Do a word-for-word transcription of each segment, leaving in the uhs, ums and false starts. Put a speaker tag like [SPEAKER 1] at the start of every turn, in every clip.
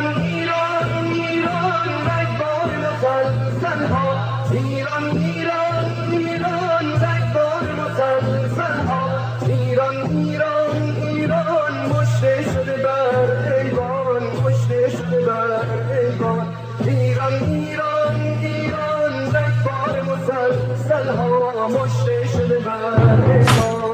[SPEAKER 1] ایران ایران ایران رگبار مسلسل ها، ایران ایران ایران رگبار مسلسل ها، ایران ایران ایران مشته شده بر ایوان، مشته شده بر ایوان، ایران ایران ایران رگبار مسلسل ها، مشته شده بر ایوان.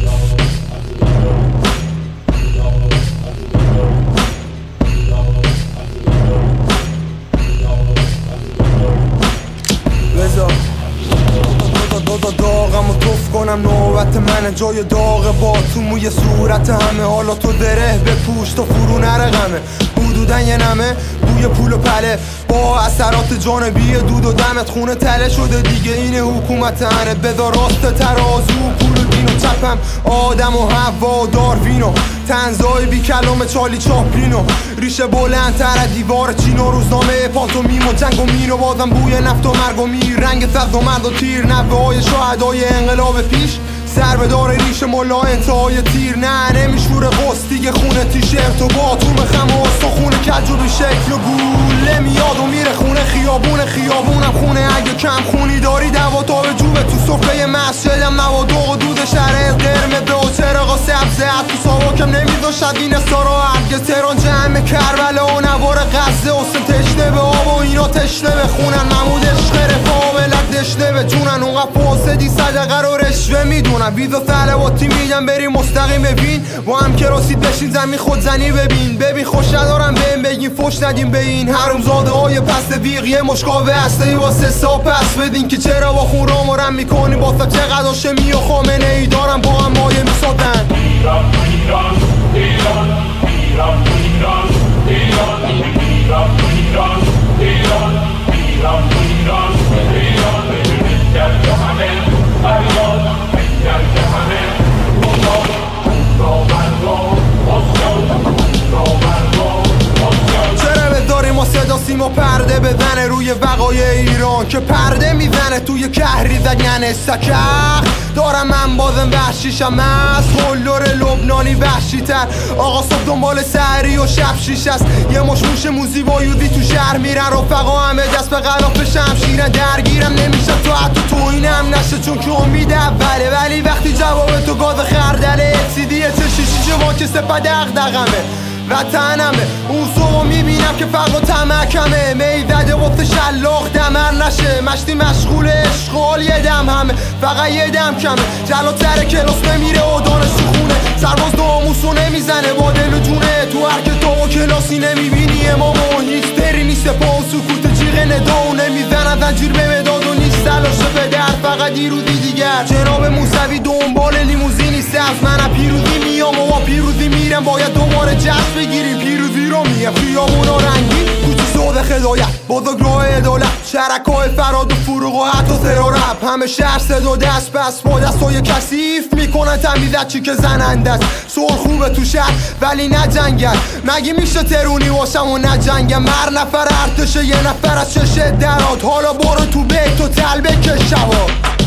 [SPEAKER 2] دادا داغم و توف کنم نوبت منه، جای داغ با تو موی صورت همه، حالا تو دره بپوش تا فرو نرقمه، حدودن یه نمه بوی پول و پله با اثرات جانبی دود و دمت، خونه تله شده دیگه این حکومت انه، بذار راست ترازو پول و دین و چپم آدم و هوا داروینو، تنزای بی کلام چالی چاپلینو، ریشه بلندتر دیوار چین و روزنامه پانتومیم و جنگ و مین و بازم بوی نفت و مرگ و میر، رنگ سبز و مرد و تیر، نوه های شهدای انقلاب پیش، سر به دار ریش ملا انتهای تیر، نه نمیشوره قصد دیگه خونه تیشرت و باتوم خم و استخونه کج و بی شکل و گوله میاد و میره خونه خیابون خیابونم خونه، اگه کم خونی داری دوا تا به جوبه تو صفحه مسجدم موادق و دود شرق قرمز و چراغ سبزه تو ساواکم نمیذاشد این استارا هرگز، تهران جمع کربلا و نوار غزه، حسن تشنه به آب و اینا تشنه به خونن، محمود عشق رفا ملت دشنه به جونن، اونقدر فاسدی صدقه رو رشوه میدونن، ویزا طلباتی میگن بریم مستقیم ببین، با هم که راسید بشین زمین خودزنی ببین، ببین خوش ندارم بهم بگین فوش ندیم به این حرومزاده های پس ویق، یه مشکاوه هسته واسه سا پس بدین که چرا با خون را مرم میکنی، باسه چقدر هاشمی و خامنه ای دارم با هم مایه میسادن.
[SPEAKER 3] ایران ایران ایران ایران ایران ایران ایران ایران ایران ایران ایران ایران در جهان فریاد در جهان بزرگ راورگاه
[SPEAKER 2] چرا بذاری ما صدا سیما پرده بزنه روی وقایع ایران که پرده میزنه توی کهری زگن سکخ، دارم من بازم وحشیشم از خلدر لبنانی وحشی تر، آقا صبح دنبال سحری و شب شیش است، یه مشموش موزی و یودی تو شهر میرن، رفقا همه دست به غلاف شمشیرن، درگیرم نمیشه تو حتی توهینم نشه چون که امید اوله، ولی وقتی جواب تو گاز خردله اکسیدی چه شیشی جوان که سپه دغدغمه وطنمه، اون صبح میبینم که فقط تمکمه، میزده وقت شلاق دمر نشه، مشتی مشغول اشغال یه دم همه، فقط یه دم کمه، جلوتر کلاس نمیره و دانش تو خونه، سرباز ناموسو نمیزنه با دل و جونه، تو هر کتاب و کلاسی نمیبینی امام و هیستری نیست پا و سکوت جیغ ندا و نمیزنن زنجیر به مداد و نیست تلاشه پدر، فقط دیروزی دیگر جناب موسوی دنبال لیموزینی سبز، منم پیروزی میام و با پیروزی میرم، باید دوباره جشن بگیریم پیروزی رو میگم، خیابونا رنگی کوچی سود خدایت بزرگراه عدالت، شرکای فراد و فروغ و حتی ترورپ، همه شهر صدا دست بس با دستای کثیف میکنن تمیزت چی که زننده است، صلح خوبه تو شهر ولی نجنگن، مگه میشه ترونی باشم و نجنگم، مر نفر ارتشه یه نفر از چشه درات، حالا برو تو بیت و تل بکش شوا.